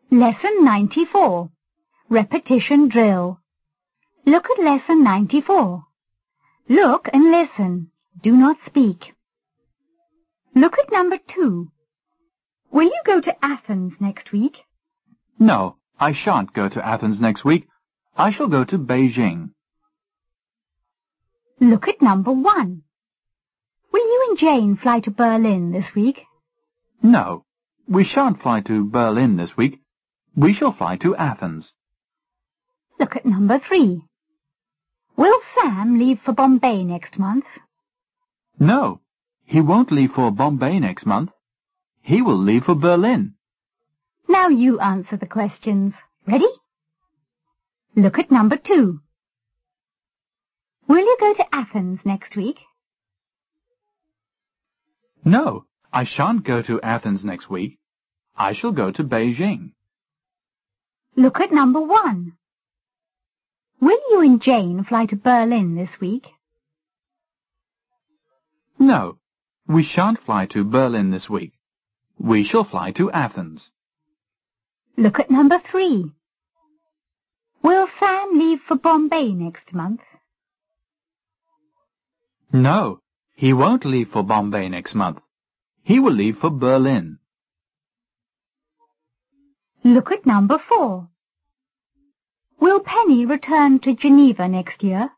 Lesson 94. Repetition drill. Look at Lesson 94. Look and listen. Do not speak. Look at number 2. Will you go to Athens next week? No, I shan't go to Athens next week. I shall go to Beijing. Look at number 1. Will you and Jane fly to Berlin this week? No, we shan't fly to Berlin this week. We shall fly to Athens. Look at number 3. Will Sam leave for Bombay next month? No, he won't leave for Bombay next month. He will leave for Berlin. Now you answer the questions. Ready? Look at number 2. Will you go to Athens next week? No, I shan't go to Athens next week. I shall go to Beijing. Look at number 1. Will you and Jane fly to Berlin this week? No, we shan't fly to Berlin this week. We shall fly to Athens. Look at number 3. Will Sam leave for Bombay next month? No, he won't leave for Bombay next month. He will leave for Berlin. Look at number 4. Will Penny return to Geneva next year?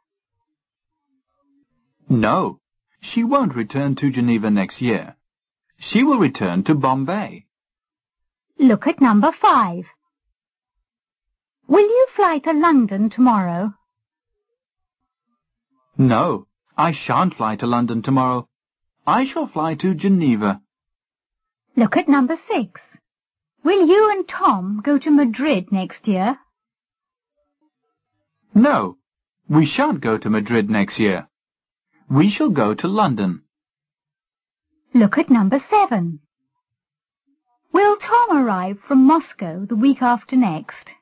No, she won't return to Geneva next year. She will return to Bombay. Look at number 5. Will you fly to London tomorrow? No, I shan't fly to London tomorrow. I shall fly to Geneva. Look at number 6. Will you and Tom go to Madrid next year? No, we shan't go to Madrid next year. We shall go to London. Look at number 7. Will Tom arrive from Moscow the week after next?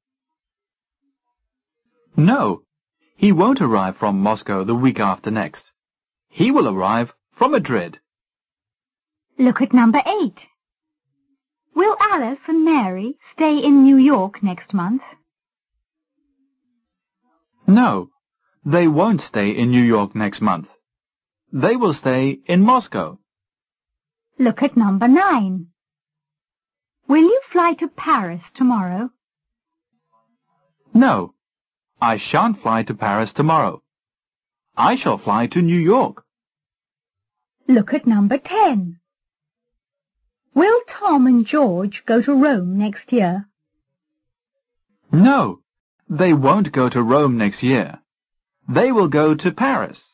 No, he won't arrive from Moscow the week after next. He will arrive from Madrid. Look at number 8. Will Alice and Mary stay in New York next month? No, they won't stay in New York next month. They will stay in Moscow. Look at number 9. Will you fly to Paris tomorrow? No, I shan't fly to Paris tomorrow. I shall fly to New York. Look at number 10. Will Tom and George go to Rome next year? No, they won't go to Rome next year. They will go to Paris.